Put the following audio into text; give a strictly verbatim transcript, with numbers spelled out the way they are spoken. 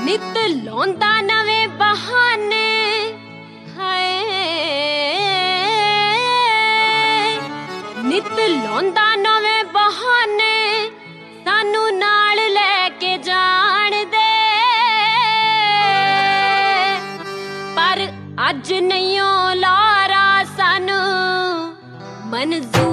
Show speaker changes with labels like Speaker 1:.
Speaker 1: ਨਿਤ ਲਾਉਂਦਾ ਨਵੇਂ ਬਹਾਨੇ ਹਾਏ ਨਿਤ ਲਾਉਂਦਾ ਨਵੇਂ ਬਹਾਨੇ ਸਾਨੂੰ ਨਾਲ ਲੈ ਕੇ ਜਾਣ ਦੇ ਪਰ ਅੱਜ ਨਹੀਂ ਲਾਰਾ ਸਾਨੂੰ ਮਨਜ਼ੂਰ